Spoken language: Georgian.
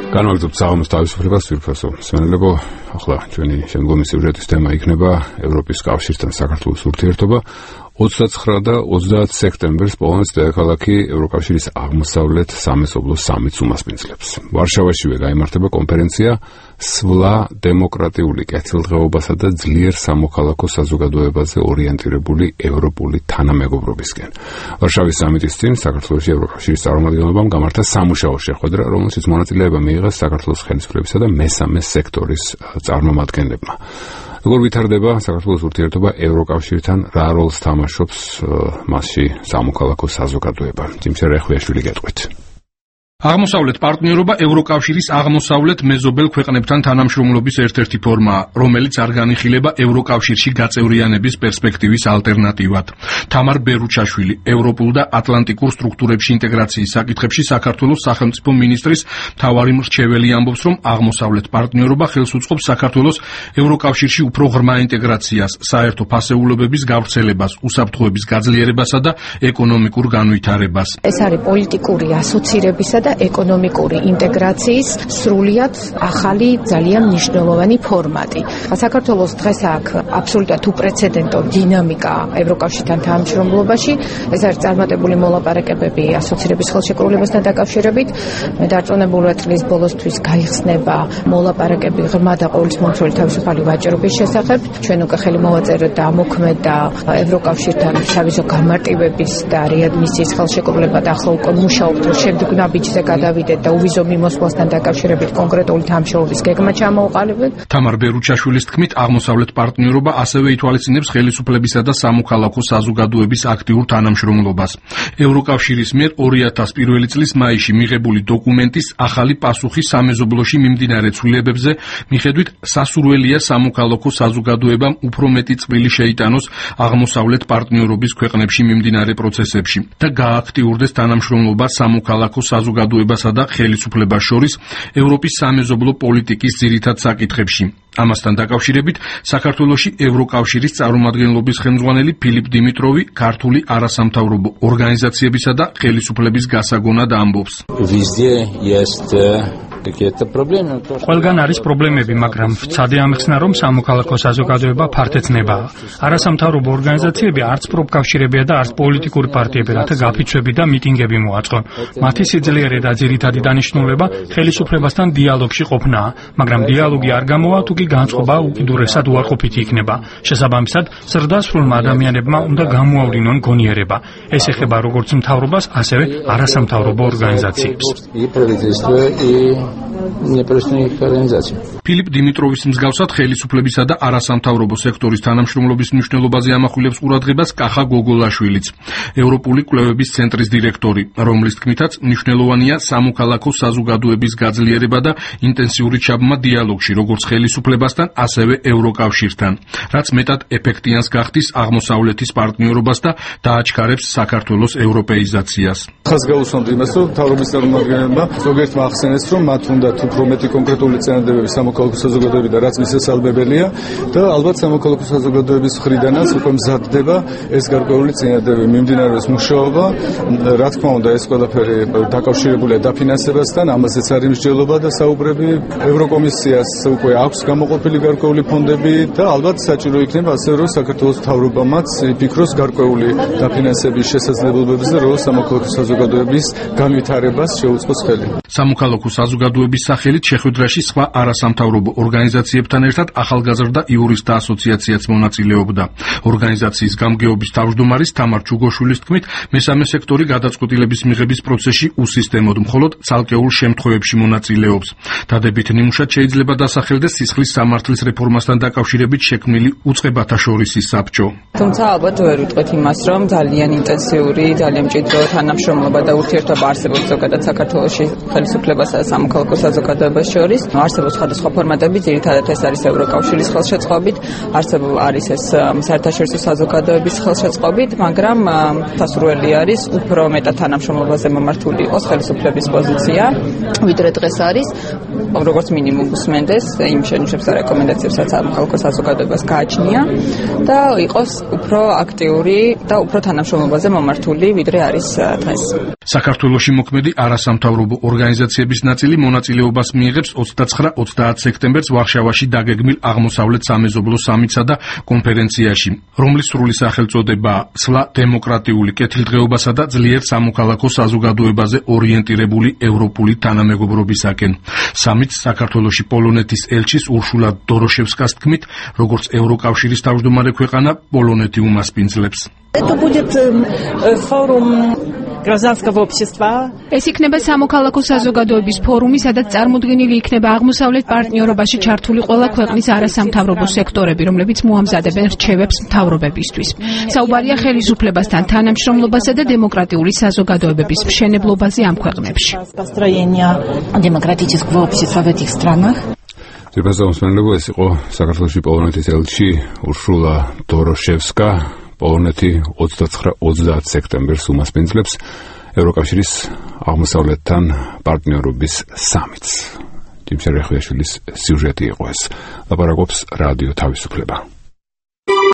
განვაგრძობთ საღამოს თავისუფლებას ვირფასო მსმენელებო, ახლა ჩვენი შემდგომი სიუჟეტის თემა იქნება ევროპის კავშირთან საქართველოს ურთიერთობა. 29 და 30 სექტემბერს პოლონეთის დედაქალაქი ევროკავშირის აღმოსავლეთ სამეზობლოს სამიტს უმასპინძლებს. ვარშავაშივე გაიმართება კონფერენცია სვლა დემოკრატიული კეთილდღეობასა და ძლიერ სამოქალაქო საზოგადოებაზე ორიენტირებული ევროპული თანამეგობრობისკენ. ვარშავის სამიტის წინ საქართველოში ევროკავშირის წარმომადგენლობამ გამართა სამუშაო შეხვედრა, რომელშიც მონაწილეობა მიიღეს საქართველოს ხელისუფლებისა და მესამე სექტორის წარმომადგენლებმა. როგორ ვითარდება საქართველოს ურთიერთობა ევროკავშირთან, რა როლს თამაშობს მასში სამოქალაქო საზოგადოება? ჯიმშერ ხვიაშვილი გეტყვით. აღმოსავლეთ პარტნიორობა ევროკავშირის აღმოსავლეთ მეზობელ ქვეყნებთან თანამშრომლობის ერთ-ერთი ფორმაა, რომელიც არ განიხილება ევროკავშირში გაწევრიანების პერსპექტივის ალტერნატივად. თამარ ბერუჩაშვილი, ევროპულ და ატლანტიკურ სტრუქტურებში ინტეგრაციის საკითხებში საქართველოს სახელმწიფო მინისტრის მთავარი მრჩეველი ამბობს, რომ აღმოსავლეთ პარტნიორობა ხელს უწყობს საქართველოს ევროკავშირში უფრო ღრმა ინტეგრაციას, საერთო ფასეულობების გავრცელებას, უსაფრთხოების გაძლიერებასა და ეკონომიკურ განვითარებას. ეს არის პოლიტიკური ასოცირებისა და ეკონომიკური ინტეგრაციის სრულიად ახალი ძალიან მნიშვნელოვანი ფორმატი. საქართველოს დღეს აქვს აბსოლუტურად უპრეცედენტო დინამიკა ევროკავშირთან თანამშრომლობაში. ეს არის წარმატებული მოლაპარაკებები ასოცირების ხელშეკრულებასთან დაკავშირებით. მე დარწმუნებული ვარ, წლის ბოლოსთვის გაიხსნება მოლაპარაკები ღრმა და ყოვლისმომცველი თავისუფალი ვაჭრობის შესახებ. ჩვენ უკვე ხელი მოვაწერეთ და ამოქმედა ევროკავშირთან სავიზო გამარტივების და რეადმისიის ხელშეკრულება და ახლა უკვე მუშაობთ, რომ შემდეგ ნაბიჯზე გადავიდეთ და უვიზო მიმოსვლასთან დაკავშირებით კონკრეტული თანამშრომლობის გეგმა ჩამოვყალიბეთ. თამარ ბერუჩაშვილის თქმით, აღმოსავლეთ პარტნიორობა ასევე ითვალისწინებს ხელისუფლებისა და სამოქალაქო საზოგადოების აქტიურ თანამშრომლობას. ევროკავშირის მიერ 2001 წლის მაისში მიღებული დოკუმენტის ახალი პასუხი სამეზობლოში მიმდინარე ცვლილებებზე მიხედვით სასურველია სამოქალაქო საზოგადოებამ უფრო მეტი წვლილი შეიტანოს აღმოსავლეთ პარტნიორობის ქვეყნებში მიმდინარე პროცესებში და გააქტიურდეს თანამშრომლობა სამოქალაქო საზოგადოებასა და ხელისუფლებას შორის ევროპის სამეზობლო პოლიტიკის ძირითად საკითხებში. ამასთან დაკავშირებით საქართველოში ევროკავშირის წარმომადგენლობის ხელმძღვანელი ფილიპ დიმიტროვი ქართული არასამთავრობო ორგანიზაციებისა და ხელისუფლების გასაგონად ამბობს. ყველგან არის პრობლემები, მაგრამ ვცადე ამხსნა, რომ სამოქალაქო საზოგადოება ფართეცნებაა. არასამთავრობო ორგანიზაციები არც პროფკავშირებია და არც პოლიტიკური პარტიები, რათა გაფიცვები და მიტინგები მოაწყონ. მათი სიძლიერე და ძირითადი დანიშნულება ხელისუფლებასთან დიალოგში ყოფნაა, მაგრამ დიალოგი არ გამოვა, თუ კი განწყობა უკიდურესად უარყოფითი იქნება. შესაბამისად, ზრდასრულმა ადამიანებმა უნდა გამოავლინონ გონიერება. ეს ეხება როგორც მთავრობას, ასევე არასამთავრობო ორგანიზაციებს. ფილიპ დიმიტროვის მსგავსად ხელისუფლებისა და არასამთავრობო სექტორის თანამშრომლობის მნიშვნელობაზე ამახვილებს ყურადღებას კახა გოგოლაშვილიც, ევროპული კვლევების ცენტრის დირექტორი, რომლის თქმითაც მნიშვნელოვანია სამოქალაქო საზოგადოების გაძლიერება და ინტენსიური ჩაბმა დიალოგში, როგორც ხელისუფლებასთან, ასევე ევროკავშირთან, რაც მეტად ეფექტიანს გახდის აღმოსავლეთის პარტნიორობას და დააჩქარებს საქართველოს ევროპეიზაციას. ხაზს გაუსვამთ იმას, რომ მთავრობის წარმომადგენლებმა ზოგიერთმა ახსენეს, რომ მათ უნდათ უფრო მეტი კონკრეტული წინადადებები სამოქალაქო საზოგადოებიდან, რაც მისასალმებელია და ალბათ სამოქალაქო საზოგადოების მხრიდანაც უკვე მზადდება ეს გარკვეული წინადადებები. მიმდინარეობს მუშაობა, რა თქმა უნდა, ეს ყველაფერი დაკავშირებულია დაფინანსებასთან, ამაზეც არის მსჯელობა და საუბრები. ევროკომისიას უკვე აქვს გამოყოფილი გარკვეული ფონდები და ალბათ საჭირო იქნება ასე, რომ საქართველოს მთავრობამაც იფიქროს გარკვეული დაფინანსების შესაძლებლობებზე, რომ სამოქალაქო საზოგადოების განვითარებას შეუწყოს ხელი. სამოქალაქო საზოგადოების სახელით შეხვედრაში სხვა არასამთავრობო ორგანიზაციებთან ერთად ახალგაზრდა იურისტთა ასოციაციაც მონაწილეობდა. ორგანიზაციის გამგეობის თავმჯდომარის თამარ ჩუგოშვილის თქმით, მესამე სექტორი გადაწყვეტილების მიღების პროცესში უსისტემოდ, მხოლოდ ცალკეულ შემთხვევებში მონაწილეობს. დადებით ნიმუშად შეიძლება დასახელდეს სისხლის სამართლის რეფორმასთან დაკავშირებით შექმნილი უწყებათა შორისი საბჭო. თუმცა ალბათ ვერ ვიტყვით იმას, რომ ძალიან ინტენსიური, ძალიან მჭიდრო თანამშრომლობა და ურთიერთობა არსებობს ზოგადად საქართველოში ხელისუფლებასა და სამოქალაქო საზოგადოებას შორის. არსებობს სხვადასხვა ფორმატები, ძირითადად ეს არის ევროკავშირის ხელშეწყობით, არის ეს საერთაშორისო საზოგადოების ხელშეწყობით, მაგრამ დასრულებული არის უფრო მეტად თანამშრომლობაზე მომართული იყოს ხელისუფლების პოზიცია, ვიდრე დღეს არის, როგორც მინიმუმ უსმენდეს იმ შენიშვნებს და რეკომენდაციებს, რაც სამოქალაქო საზოგადოებას გააჩნია და იყოს უფრო აქტიური და უფრო თანამშრომლობაზე მომართული, ვიდრე არის დღეს. საქართველოში მოქმედი არასამთავრობო ორგანიზაციების ნაწილი მონაწილეობს დღეობას მიიღებს 29-30 სექტემბერს ვარშავაში დაგეგმილ აღმოსავლეთ სამეზობლო სამიტსა და კონფერენციაში, რომლის სრული სახელწოდებაა „სვლა დემოკრატიული კეთილდღეობასა და ძლიერ სამოქალაქო საზოგადოებაზე ორიენტირებული ევროპული თანამეგობრობისაკენ“. სამიტს საქართველოში პოლონეთის ელჩის ურშულა დოროშევსკას თქმით, როგორც ევროკავშირის თავმჯდომარე ქვეყანა, პოლონეთი უმასპინძლებს. Это будет форум гражданского общества. ეს იქნება სამოქალაქო საზოგადოების ფორუმი, სადაც წარმოდგენილი იქნება აღმოსავლეთ პარტნიორობაში ჩართული ყველა ქვეყნის არასამთავრობო სექტორები, რომლებიც მოამზადებენ რჩევებს მთავრობებისთვის. საუბარია ხელისუფლებასთან თანამშრომლობასა და დემოკრატიული საზოგადოებების მშენებლობაზე ამ ქვეყნებში. Построение демократического общества в этих странах. Ზებაზაუსმენლებო, ეს იყო საქართველოში პოლონეთის ელჩი ურშულა დოროშევსკა. პოლონეთი 29-30 სექტემბერს უმასპინძლებს ევროკავშირის აღმოსავლეთთან პარტნიორობის სამიტს. ჯიმ შერეხიაშვილის სიუჟეტი იყო ეს. ლაპარაკობს რადიო თავისუფლება.